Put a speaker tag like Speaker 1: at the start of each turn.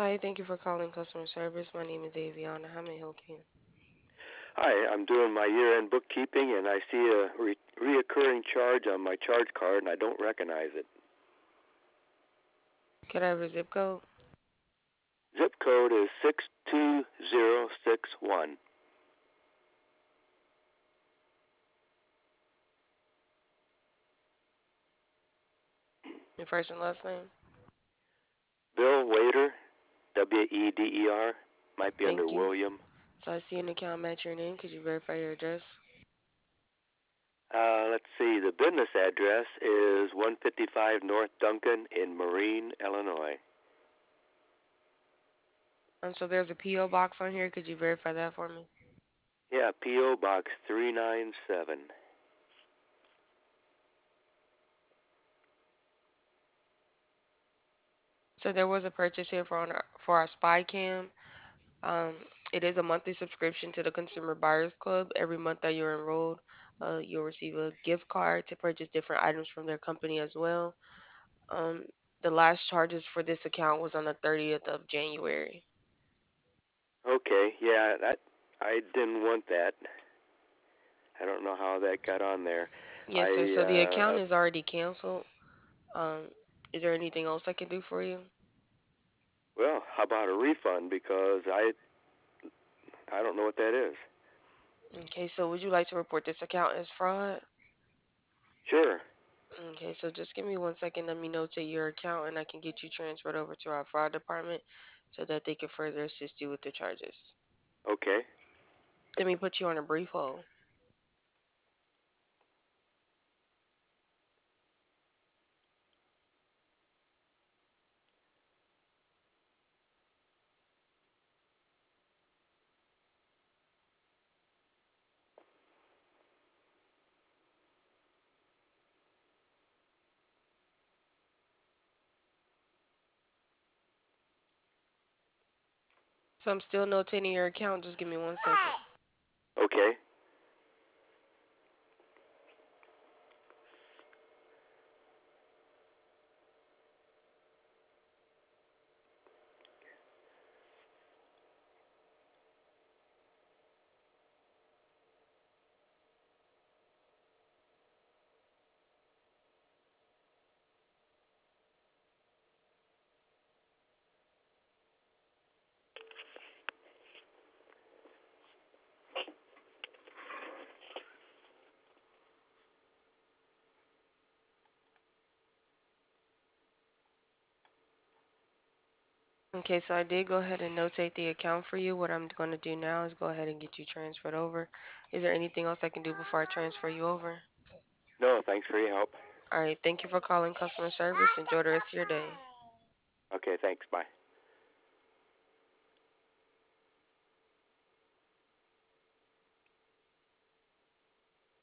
Speaker 1: Hi, thank you for calling customer service. My name is Aviana. How may I help you?
Speaker 2: Hi, I'm doing my year-end bookkeeping, and I see a reoccurring charge on my charge card, and I don't recognize it.
Speaker 1: Could I have a zip code?
Speaker 2: Zip code is 62061.
Speaker 1: Your first and last name?
Speaker 2: Bill Wader, Weder, might be under
Speaker 1: Thank you.
Speaker 2: William.
Speaker 1: So I see an account match your name. Could you verify your address?
Speaker 2: Let's see, the business address is 155 North Duncan in Marine, Illinois.
Speaker 1: So there's a P.O. box on here. Could you verify that for me?
Speaker 2: Yeah, P.O. Box 397.
Speaker 1: So there was a purchase here for our Spy Cam. Um, it is a monthly subscription to the Consumer Buyers Club. Every month that you're enrolled, you'll receive a gift card to purchase different items from their company as well. Um, the last charges for this account was on the 30th of January.
Speaker 2: Okay, yeah, that I didn't want that. I don't know how that got on there.
Speaker 1: Yes, sir. So the
Speaker 2: I
Speaker 1: account is already canceled. Um, is there anything else I can do for you?
Speaker 2: Well, how about a refund? Because I don't know what that is.
Speaker 1: Okay, so would you like to report this account as fraud?
Speaker 2: Sure.
Speaker 1: Okay, so just give me 1 second. Let me notate your account and I can get you transferred over to our fraud department so that they can further assist you with the charges.
Speaker 2: Okay.
Speaker 1: Let me put you on a brief hold. So I'm still notating your account. Just give me 1 second.
Speaker 2: Okay.
Speaker 1: Okay, so I did go ahead and notate the account for you. What I'm going to do now is go ahead and get you transferred over. Is there anything else I can do before I transfer you over?
Speaker 2: No, thanks for your help.
Speaker 1: All right, thank you for calling customer service. Enjoy the rest of your day.
Speaker 2: Okay, thanks. Bye.